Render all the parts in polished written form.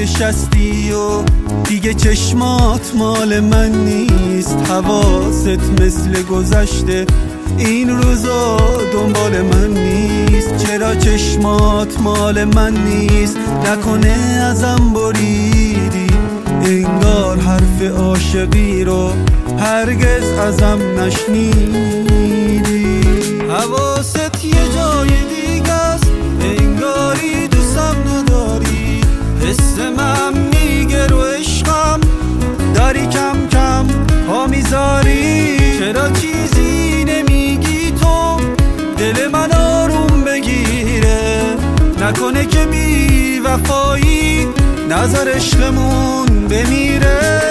نشستی و دیگه چشمات مال من نیست، حواست مثل گذشته این روزا دنبال من نیست. چرا چشمات مال من نیست؟ نکنه ازم بریدی، انگار حرف عاشقی رو هرگز ازم نشنیدی. حواست یه جای دیگه است، انگاری دوستم نداری. حس من میگه رو عشقم داری کم کم ها میذاری. چرا چیزی نمیگی تو دل من آروم بگیره؟ نکنه که بی وفایی نظر عشقمون بمیره.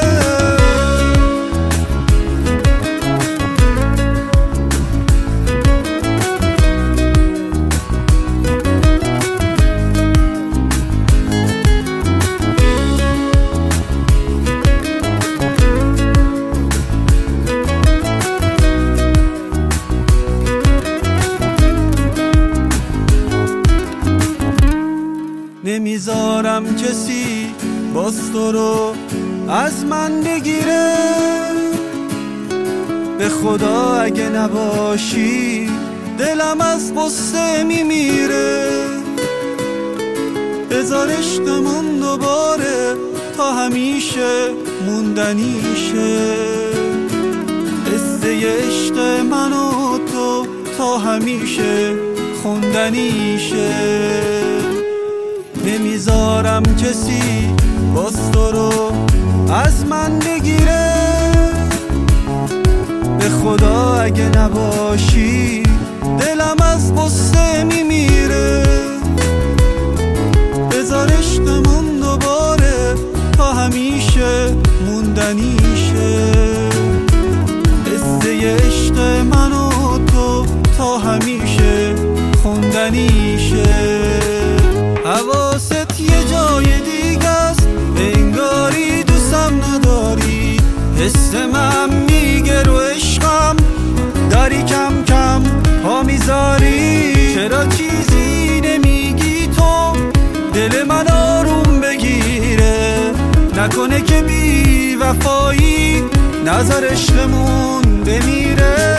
نمیذارم کسی باز تو رو از من بگیره. به خدا اگه نباشی دلم از غصه میمیره. بذار عشقمون دوباره تا همیشه موندنیشه. قصه عشق من و تو تا همیشه خوندنیشه. نمیذارم کسی باز تو رو از من بگیره. به خدا اگه نباشی دلم از غصه میمیره. بذار عشقمون دوباره تا همیشه موندنیشه. قصه عشق من و تو تا همیشه خوندنیشه. حواست یه جای دیگه است، انگاری دوستم نداری. حس من میگه رو عشقم داری کم کم ها میذاری. چرا چیزی نمیگی تو دل من آروم بگیره؟ نکنه که بی وفایی نظر عشقمون بمیره.